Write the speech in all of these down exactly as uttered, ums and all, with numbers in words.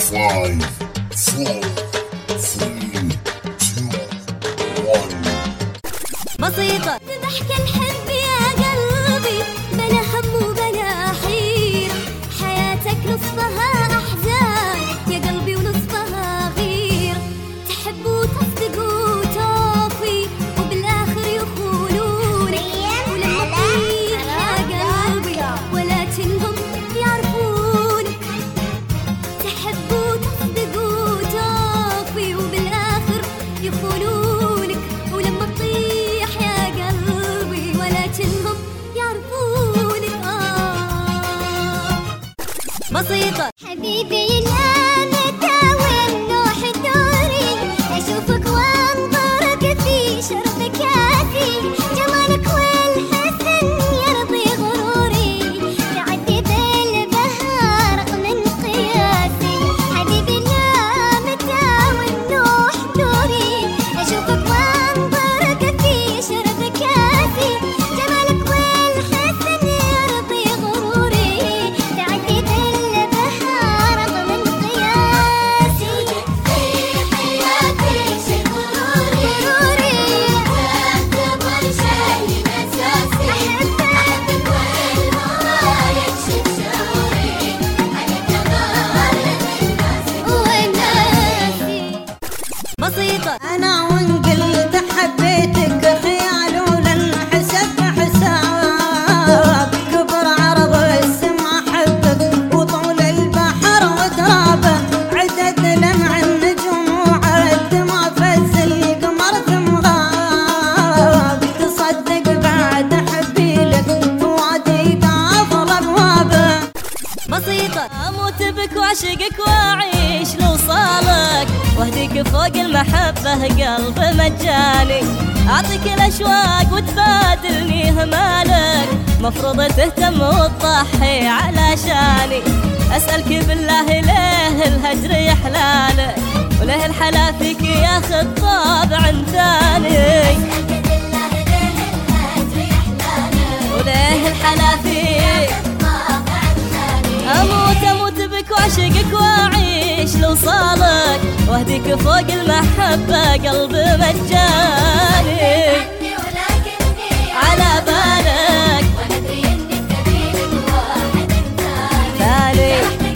five, four, three, two, one. بسيطة ضحك الحب يا قلبي، بلا هم وبلا حيرة، حياتك نصفها أحزان يا قلبي ونصفها غيرة، تحب وتصدق وتوفي وبالآخر يخونونك، ولما تطيح يا قلبي ولكنهم يعرفونك، تحب وتصدق وتوفي وبالآخر يخونونك، ولما تطيح يا قلبي ولكنهم يعرفونك. آه بسيطة حبيبي لا متى ومنوح الدوري، أشوفك وانظرك في شرب كاسي، جمالك والحسن يرضي غروري، تعدي بالبهار من قياسي، حبيبي لا متى ومنوح دوري، أشوفك وانظرك في شرب كاسي، جمالك والحسن يرضي غروري، تعدي بالبهار من قياسي، في حياتي شي غروري، تعتبر شي مساسي، أحبك والهوى يكشف شعوري، أنا كمان وناسي. بسيطة أنا وإن قلت حبيتك خيال ولن حسب حساب، كبر عرض السما حبك وطول البحر وترابه، عدد لمع النجوم وعد ما فز القمر ثم غاب، تصدق بعد حبي لك فؤادي طاف أبوابه. بسيطة أموت بك وأعشقك وأعيش لوصالك، وأهديك فوق المحبة قلب مجاني، أعطيك الأشواق وتبادلني همالك، مفروض تهتم وتضحي علشاني، أسألك بالله ليه الهجر يحلالك، وليه الحلا فيك ياخذ طابع ثاني، وليه الحلا فيك أموت أموت بك وأعشقك وأعيش لوصالك، وأهديك فوق المحبة قلب مجاني، على بالك وأدري إنك تبي واحد ثاني،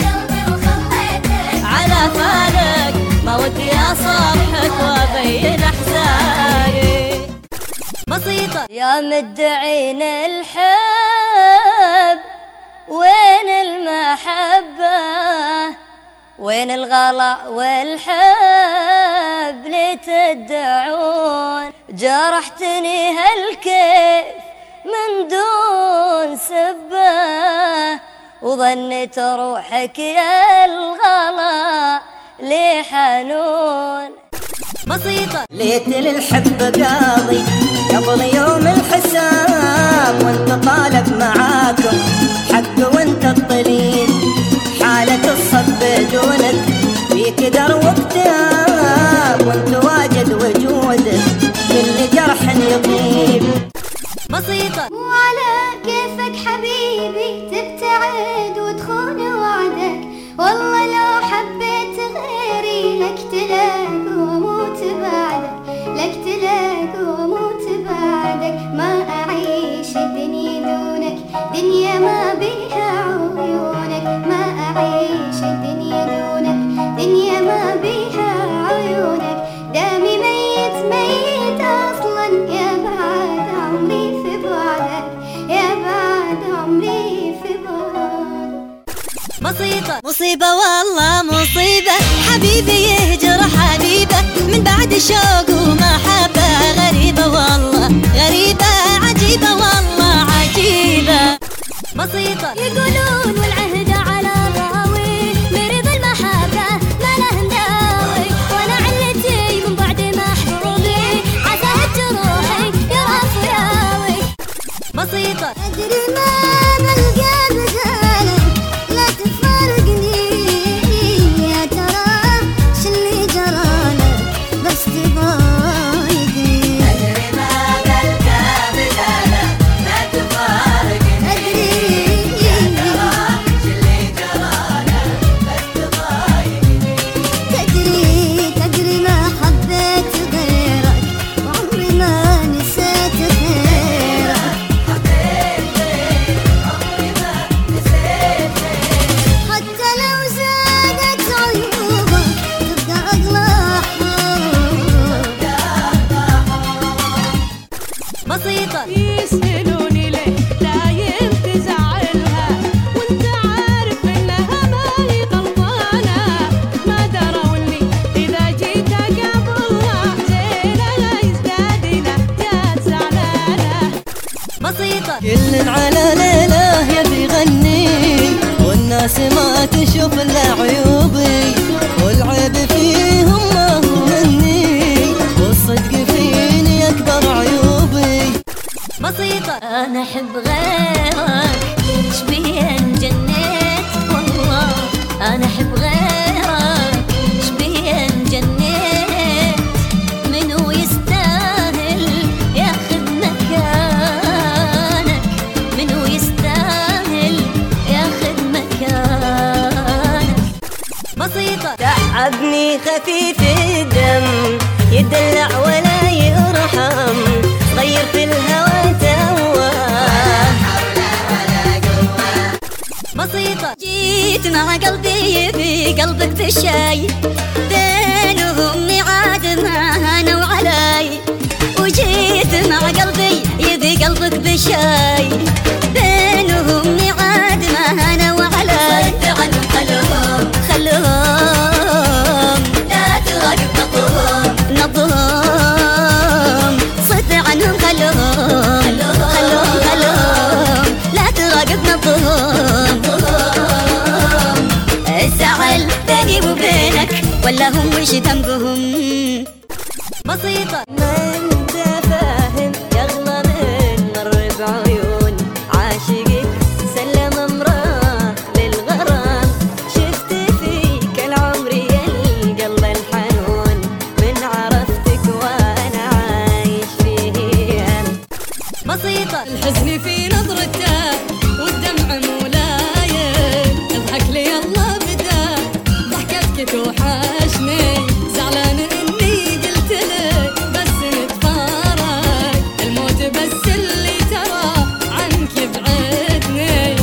على بالك ما ودي أصافحك وأبين أحزاني. بسيطة يا مدعين الحب وين المحبة، وين الغلا والحب لتدعون، جرحتني هالكيف من دون سبة، وظنيت روحك يا الغلا لي حنون. بسيطة ليت للحب قاضي قبل يوم الحساب، وانت طالب معاكم حق وانت الطليل، حالة الصب بدونك فيك در واكتئاب، وانت واجد وجودك كل جرح يطيب. بسيطة وعلى كيفك حبيبي تبتعد وتخون وعدك، والله لو حبيت غيري لقتلك واموت بعدك، لقتلك واموت بعدك، ما اعيش الدنيا دونك، دنيا ما بيها عيونك، ما اعيش الدنيا دونك، دنيا ما بيها عيونك، دامي ميت ميت اصلا، يا بعد عمري في بعدك، يا بعد عمري في بعدك. بسيطة مصيبة والله مصيبة، حبيبي يهجر حبيبه من بعد شوق ومحبة، غريبة والله غريبة، عجيبة والله عجيبة. بسيطة يقولون والعهد على راوي، مريض المحبة ما له نداوي، وانا علتي من بعد محبوبي عساه جروحي يرف ياوي. بسيطة أدري ما نلقى مجالك لا تفارقني، يا ترى شلي جرالك بس تضايقني، أدري ما نلقى مجالك لا تفارقني، أدري يا ترى كل على ليله يبي يغني، والناس ما تشوف الا عيوبي، والعيب فيهم ما هو مني، والصدق فيني اكبر عيوبي. بسيطة انا احب غيرك شبين جنيت والله، انا احب غيرك شبين جنيت، منو يستاهل ياخذ مكانك، منو يستاهل ياخذ مكانك. بسيطة تعبني خفيف الدم يدلع ولا يرحم، غير في الهوى تواه حول ولا قوة. بسيطة جيت مع قلبي يبي قلبك بشاي، بينهم ميعاد ما انا وعلاي، وجيت مع قلبي يبي قلبك بشاي، بينهم ميعاد ما انا وعلاي. صد عنهم خلوهم خلوهم لا تراقب نبضهم نبضهم، صد عنهم خلوهم خلوهم خلوهم لا تراقب نبضهم. الزعل بيني وبينك ولا هم وش ذنبهم. بسيطة ما انت فاهم يغلى من مر بعيون عاشقك، سلم امراه للغرام، شفت فيك العمر يا القلب الحنون، من عرفتك وانا عايش فيه. بسيطة الحزن في نظرته والدمع مولاي، اضحك لي الله بدا ضحكتك توحشني، زعلان اني قلت لك بس نتفارق، الموت بس اللي ترى عنك يبعدني.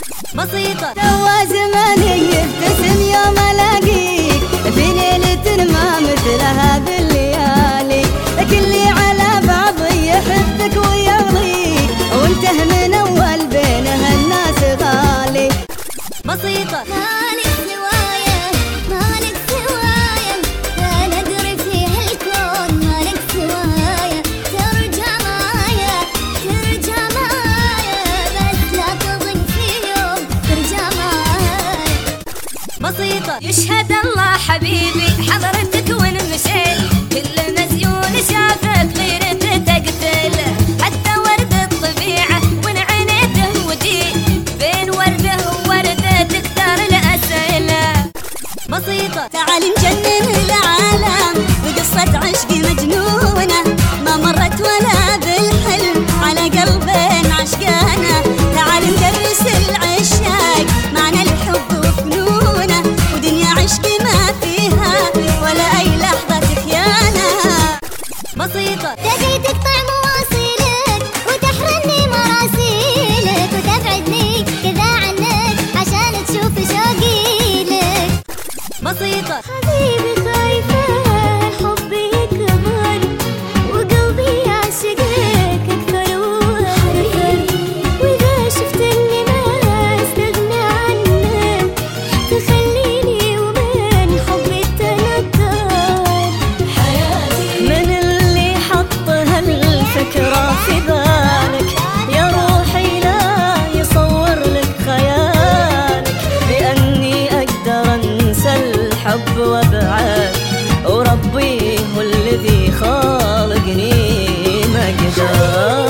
بسيطة سوى زماني يبتسم يوم الاقيك، في ليلة ما مثلها بالليالي، كلي على بعض يحبك ويرضيك، وانت من اول بينها الناس غالي. بسيطة مالك سوايا مالك سوايا، لا ندري في هالكون مالك سوايا، ترجع معايا ترجع معايا، بس لا تظن في يوم ترجع معايا. بسيطة يشهد الله حبيبي حضرتك وين مشيت، كل مزيون شافك غيرته تقتل، حتى ورد الطبيعة وين عينيته وجيت، بين ورده وورده تكتر الأسئلة. بسيطة تعال نجنن العالم وقصة عشق مجنونة، ما مرت ولا بالحلم على قلبين عشقانة، تعال ندرس العشاق معنى الحب وفنونه، ودنيا عشق ما فيها ولا أي لحظة خيانة. بسيطة تبي تقطع مواصيلك وتحرمني مراسيلك، وتبعدني كذا عنك عشان تشوف شوقي لك. بسيطة حبيبي خايفة الحب يكبر، وقلبي يعشقك أكثر وأكثر، وإذا شفت إني ما أستغنى عنك، تخليني ومن حبي تنكر. من اللي حط هالفكرة في بالك يا روحي، لا يصور لك خيالك بأني أقدر أنسى الحب وأبعد، وربي هو الذي خالقني ما قدر.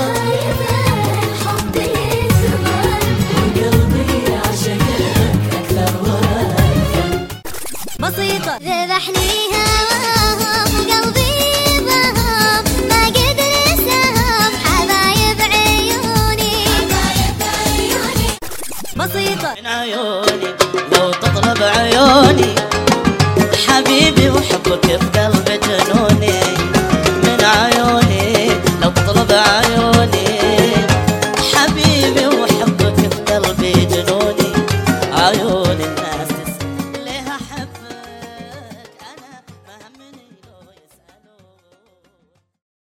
الحب يكبر وقلبي يعشقك أكثر وأكثر. بسيطة ذبحني هواهم وقلبي ضهم، ما قدر يسهم حبايب عيوني. بسيطة من عيوني لو تطلب عيوني حبيبي وحبك يفدى